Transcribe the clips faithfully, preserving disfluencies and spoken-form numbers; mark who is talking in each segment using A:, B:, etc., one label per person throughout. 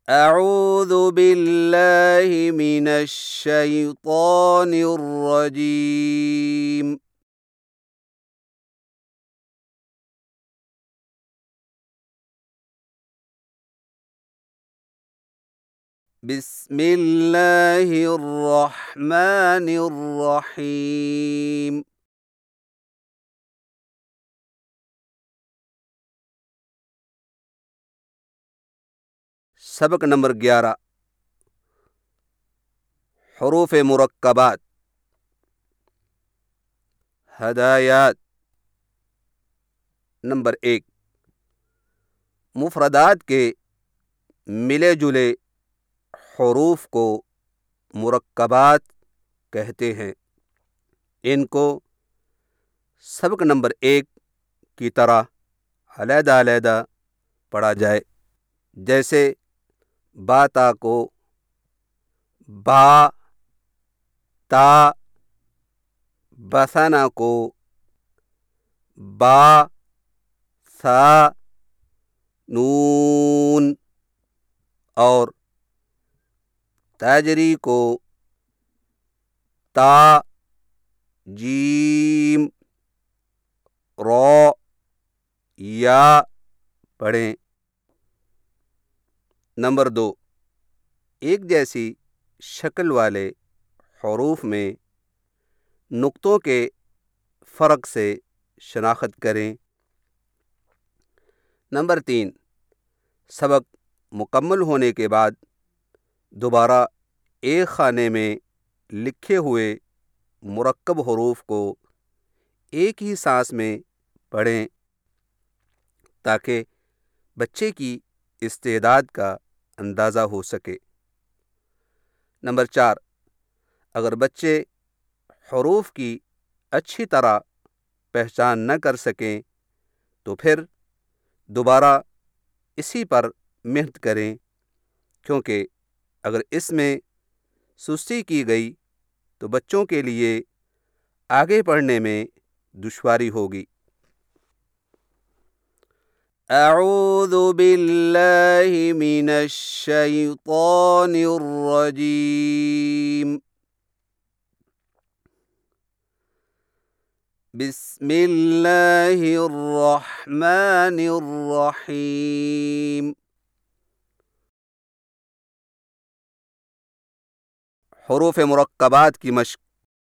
A: अऊज़ु बिल्लाहि मिनश शैतानिर रजीम। बिस्मिल्लाहिर रहमानिर रहीम। सबक नंबर ग्यारह, हुरूफ मुरक्कबात। हदायत। नंबर एक, मुफरदात के मिले जुले हुरूफ को मुरक्कबात कहते हैं। इनको सबक नंबर एक की तरह अलहदा-अलहदा पढ़ा जाए। जैसे बाता को बा, ता, बसना को बा, सा, नून और ताजरी को ता, जीम, रो, या पढ़ें। नंबर दो, एक जैसी शक्ल वाले हुरूफ में नुक्तों के फ़र्क से शनाख्त करें। नंबर तीन, सबक मुकम्मल होने के बाद दोबारा एक खाने में लिखे हुए मुरक्कब हुरूफ को एक ही सांस में पढ़ें ताकि बच्चे की इस्तेदाद का अंदाज़ा हो सके। नंबर चार, अगर बच्चे हुरूफ की अच्छी तरह पहचान न कर सकें तो फिर दोबारा इसी पर मेहनत करें, क्योंकि अगर इसमें सुस्ती की गई तो बच्चों के लिए आगे पढ़ने में दुश्वारी होगी। अऊज़ु बिल्लाहि मिनश शैतानिर रजीम। बिस्मिल्लाहिर रहमानिर रहीम। हुरूफ मुरक्कबात की मश्क।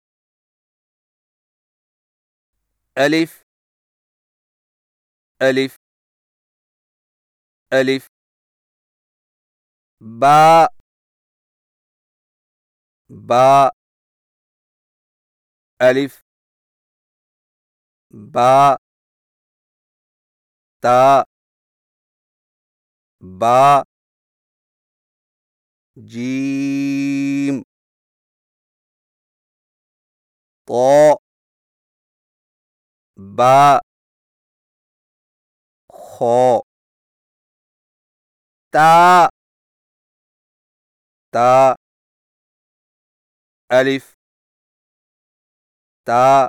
A: अलिफ, अलिफ, अलिफ, बा, बा, अलिफ, बा, ता, बा, जीम, तो, बा, खो, ता, ता, अलिफ, ता,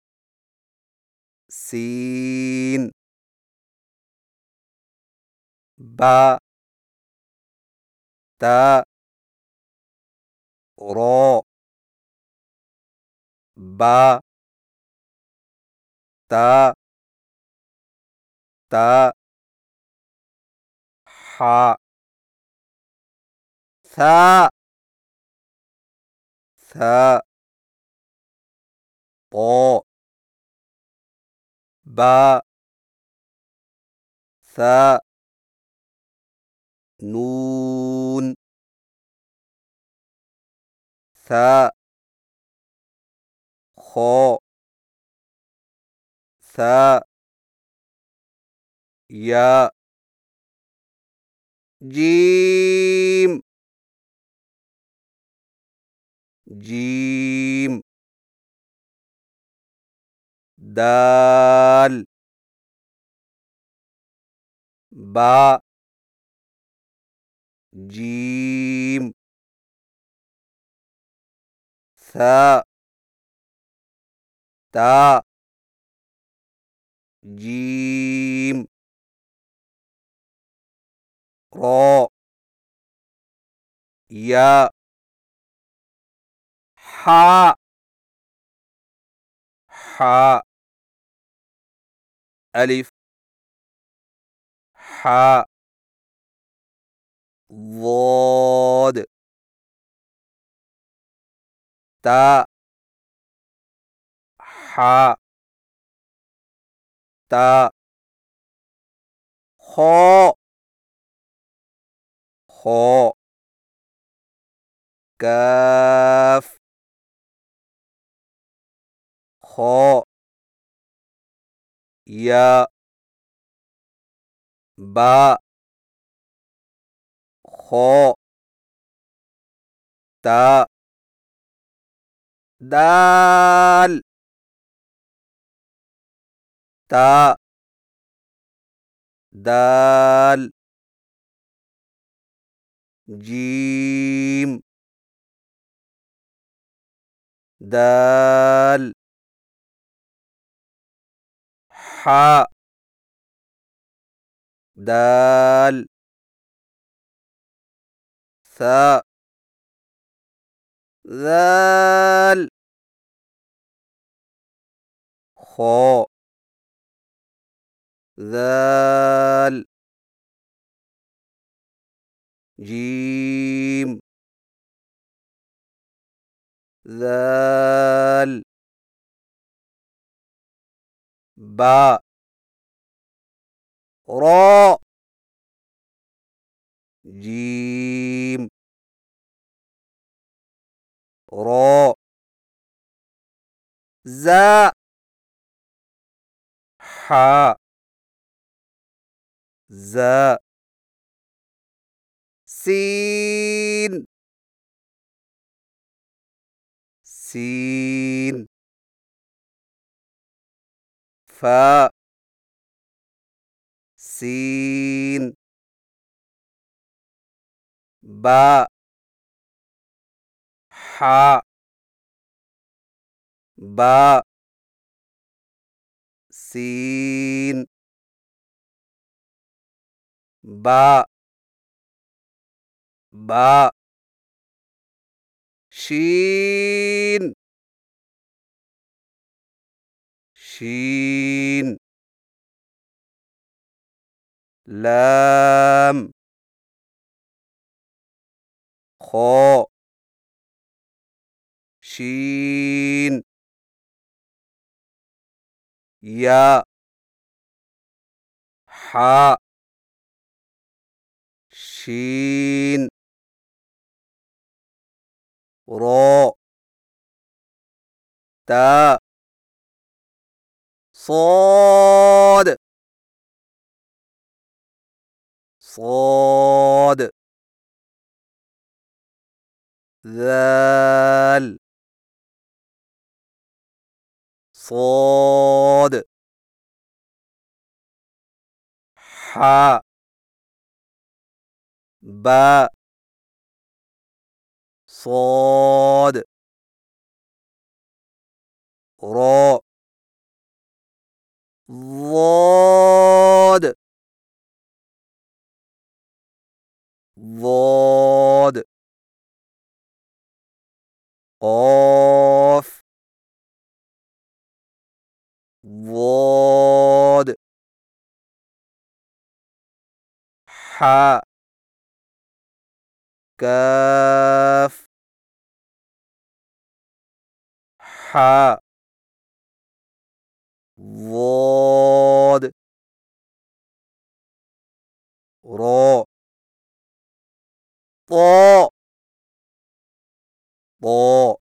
A: सीन, बा, ता, रो, बा, ता, ता, हा, सा, सा, तो, बा, सा, नून, सा, खो, सा, या, जीम, जीम, दाल, बा, जीम, सा, ता, जीम, रो, يا حاء حاء ألف حاء ضاد تاء حاء تاء خاء خاء كاف خاء يا باء خاء تاء دال تاء دال جيم دال حاء دال ثاء ذال خاء ذال جيم ذال باء راء جيم راء زاء حاء زاء سين سين فاء سين باء حاء باء سين باء باء شين شين لام خاء شين يا حاء شين راء تاء صاد صاد ذال صاد حاء باء صاد راء ضاد ضاد قاف ضاد حاء كاف حاء ضاد راء طاء طاء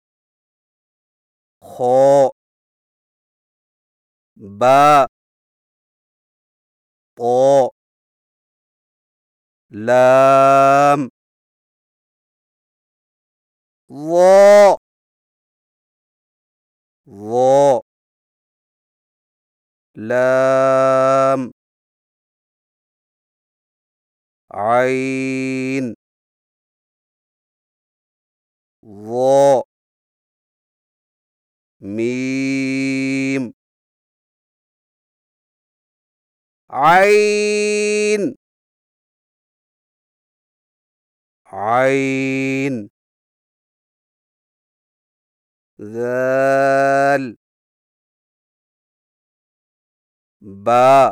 A: خاء باء طاء لام ظاء ظاء لام عين ظاء ميم عين عين ذال باء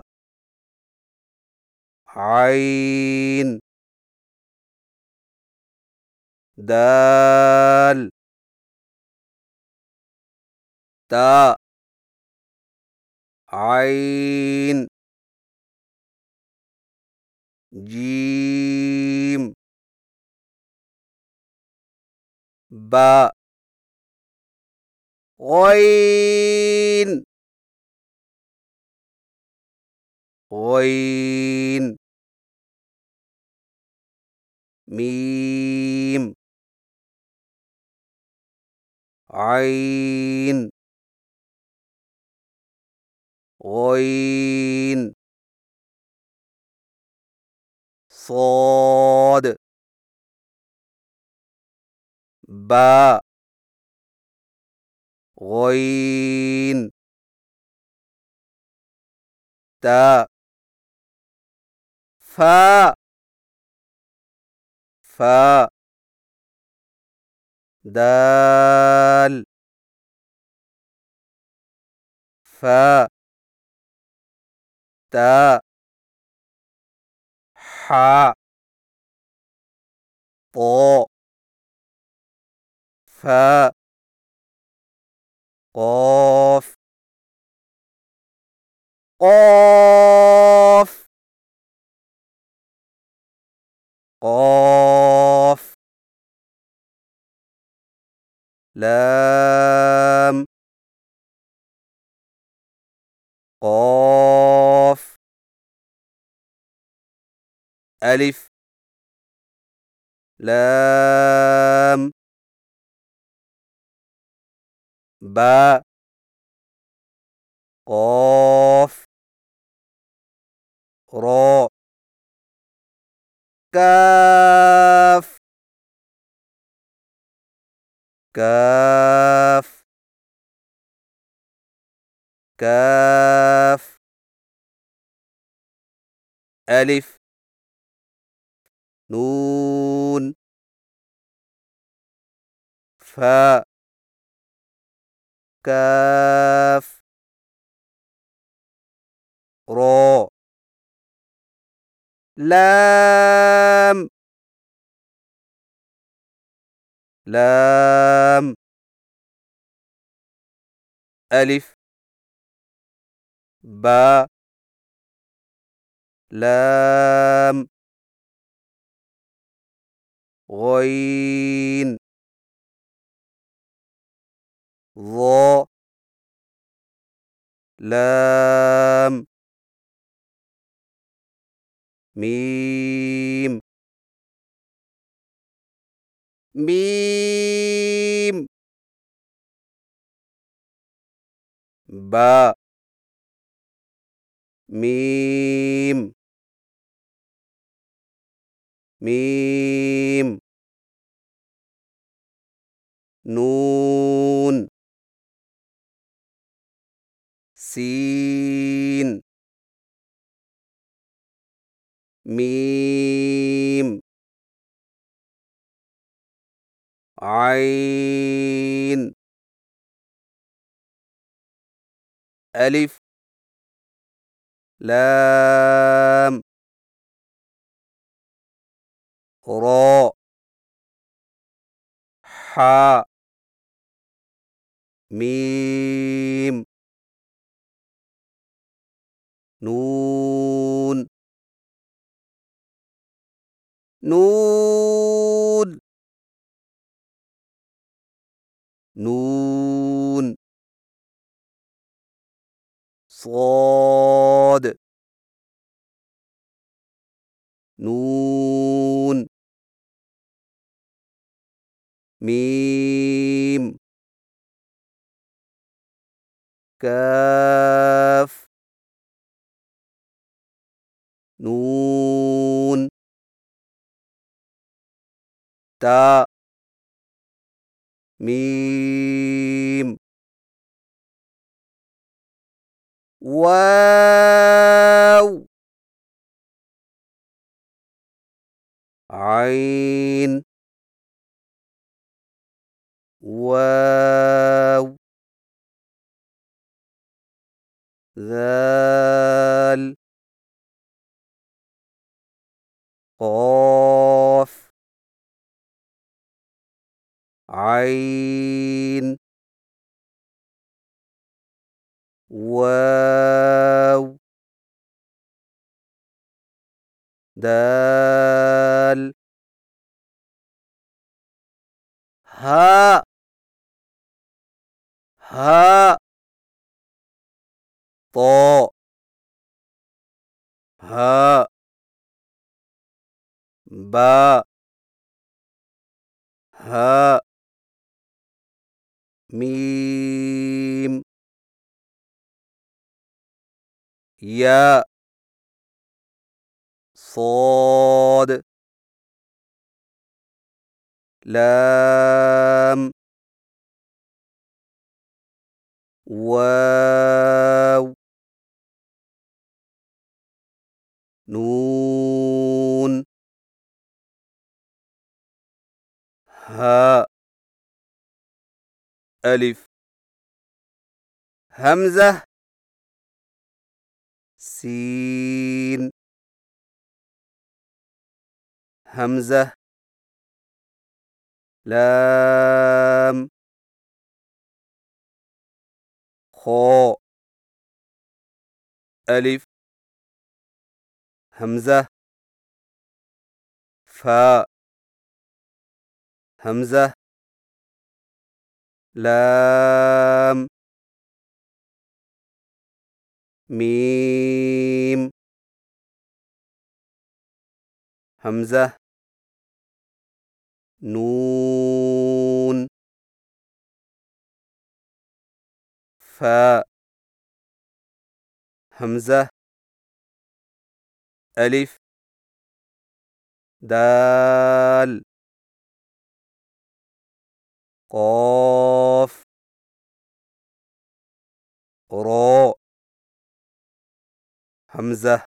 A: عين دال تاء عين جيم باء غين غين ميم عين غين صاد باء غين تاء فاء فاء دال فاء تاء حاء طاء فاء قاف قاف قاف لام قاف ألف لام باء قاف راء كاف كاف كاف ألف نون فاء كاف راء لام لام ألف باء لام غين ظاء لام ميم ميم باء ميم ميم نون سين ميم عين ألف لام راء حاء ميم نون نون نون صاد نون ميم كاف نون تاء ميم واو عين واو ذال قاف عين واو دال هاء هاء طاء هاء باء هاء ميم ياء صاد لام واو نون هاء ألف همزة سين همزة لام خاء ألف همزة فاء همزة لام ميم همزة نون فاء همزة ألف دال قاف راء همزة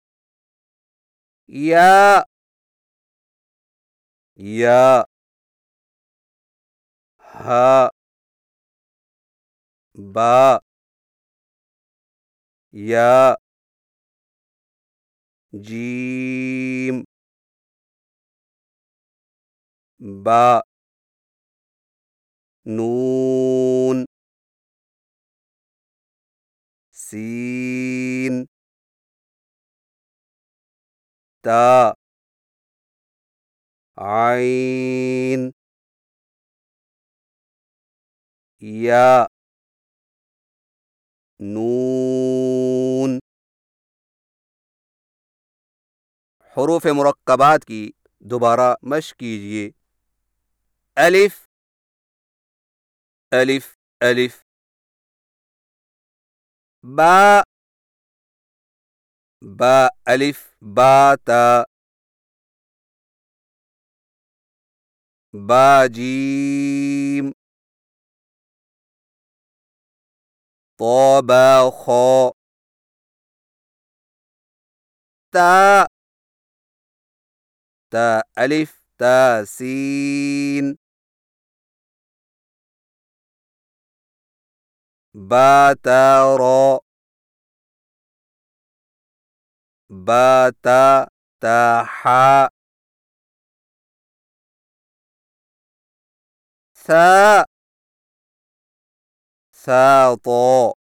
A: ياء ياء هاء باء ياء جيم باء نون سين تاء عين ياء नून। हुरूफ मुरक्कबात की दोबारा मश्क कीजिए। अलिफ अलिफ अलिफ, बा बा अलिफ बा ता, बा जीम, तो बा खो, ता ता अलिफ ता सीन, बा ता रो, बा ता ता हा, सा सा तो,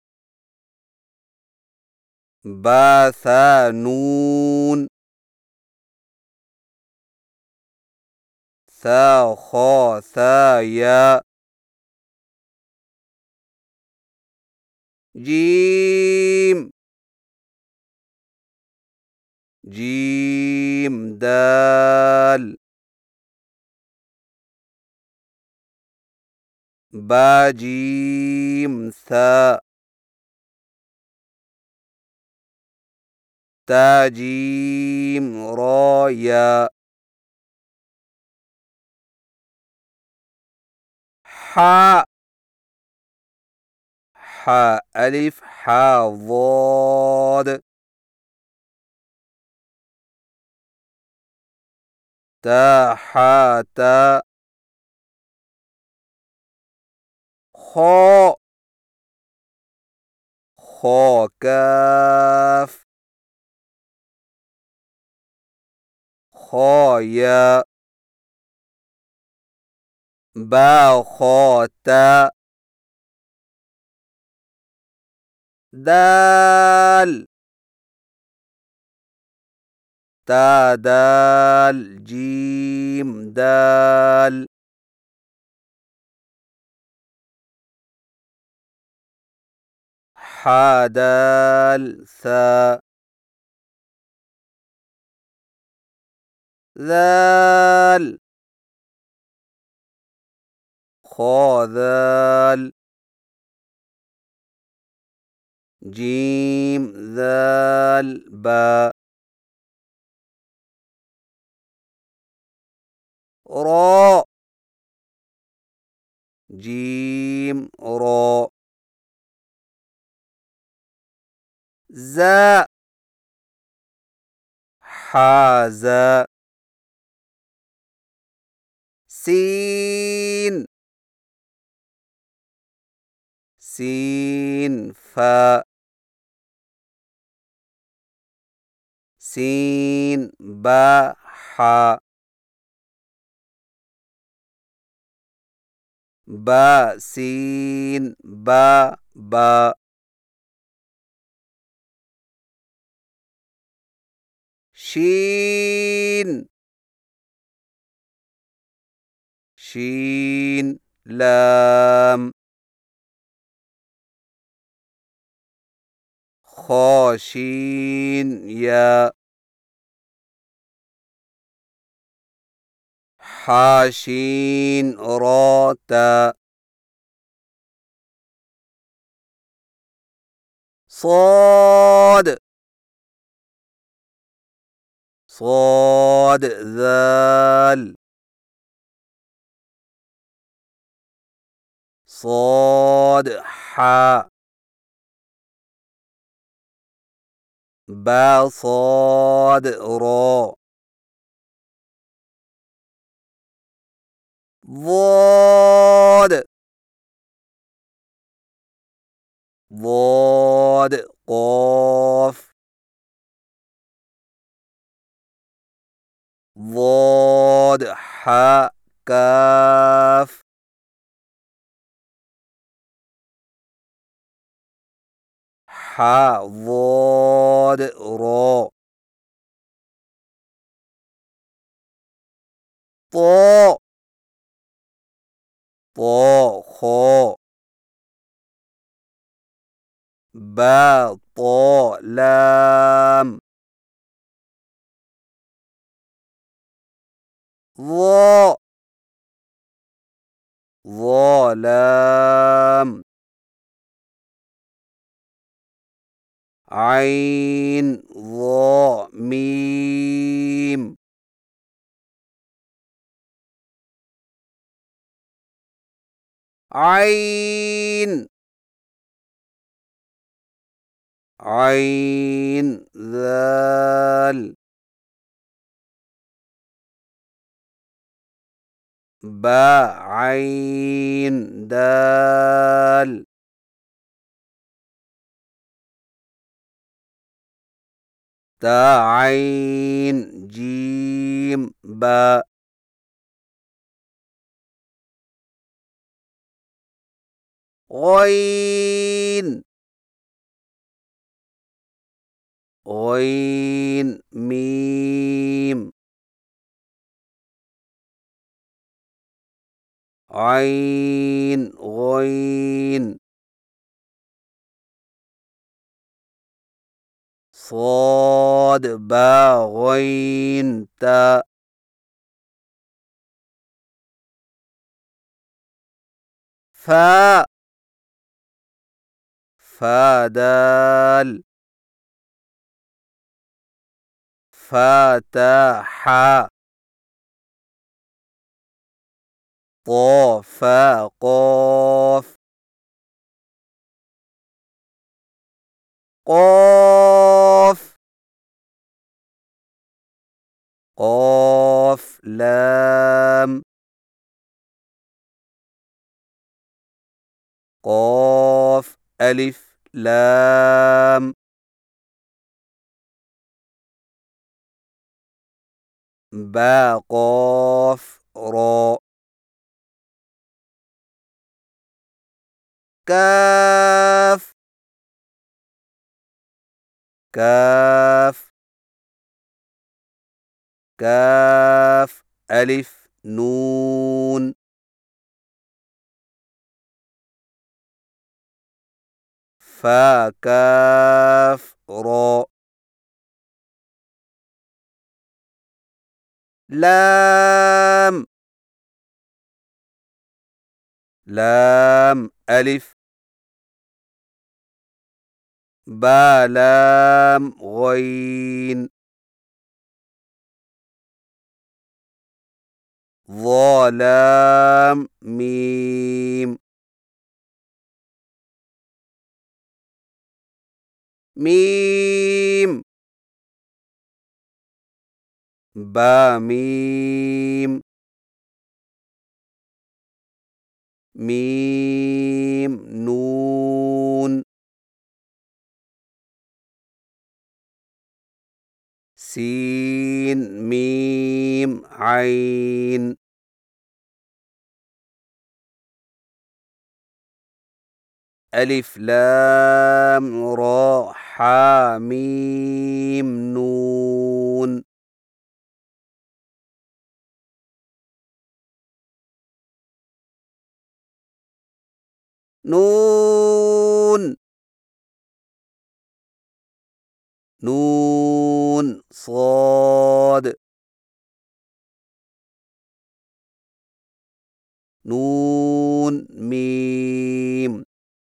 A: बा सा नून, सा खो सा या, जीम जीम दाल, बा जीम सा, ता जीम रो या, हा हा अलिफ हा ضاد, تا حا تا خا خا كاف خا يا با خا تا دال تا دال جيم دال حا دال ثا ذال خا ذال جيم ذال با را جيم را زا حازا سين سين فا سين با حا با سين با با شين شين لام خاشين يا حاشين راتا صاد صاد ذال صاد حا با صاد را ضاد ضاد قاف ضاد حا كاف حا ضاد را طا طا خا با طا لام ظا ظا لام عين ظا ميم عين عين ذال با عين دال تا عين جيم با غين غين ميم عين غين صاد با غين تا فا فا دال فاتحة طا فا قاف قاف قاف لام قاف ألف لام با قاف را كاف كاف كاف ألف نون فا كاف را لام لام ألف با لام غين ظا لام ميم ميم با ميم ميم نون سين ميم عين ألف لام را حا ميم نون نون نون صاد نون ميم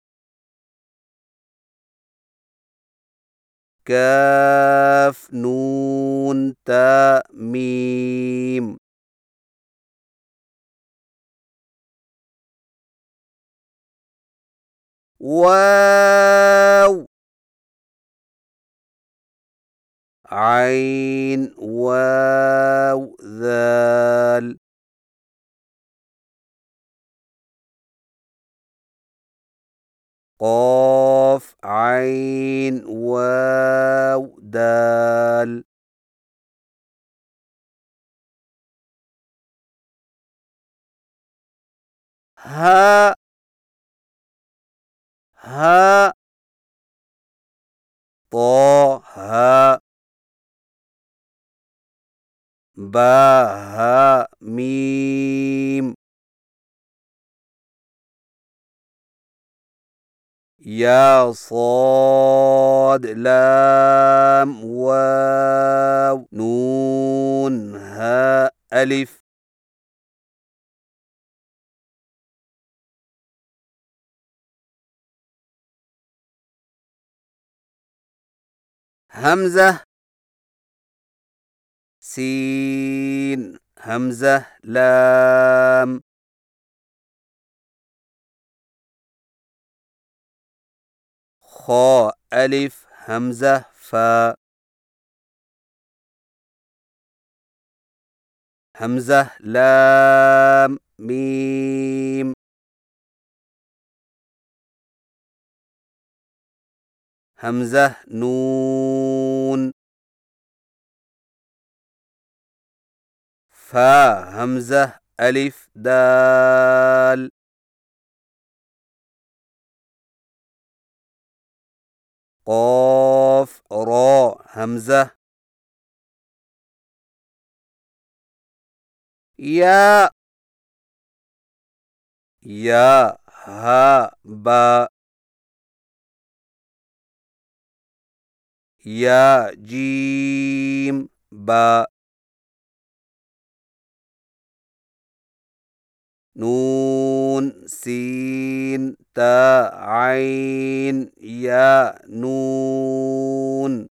A: كاف نون تا ميم واو عين واو ذال قاف عين واو دال ها ها طه ها با ها ميم يا صاد لام واو نون ها ألف همزة سين همزة لام خاء ألف همزة فا همزة لام ميم همزة نون فا همزة ألف دال قاف را همزة يا يا ها با يا جيم با نون سين تا عين يا نون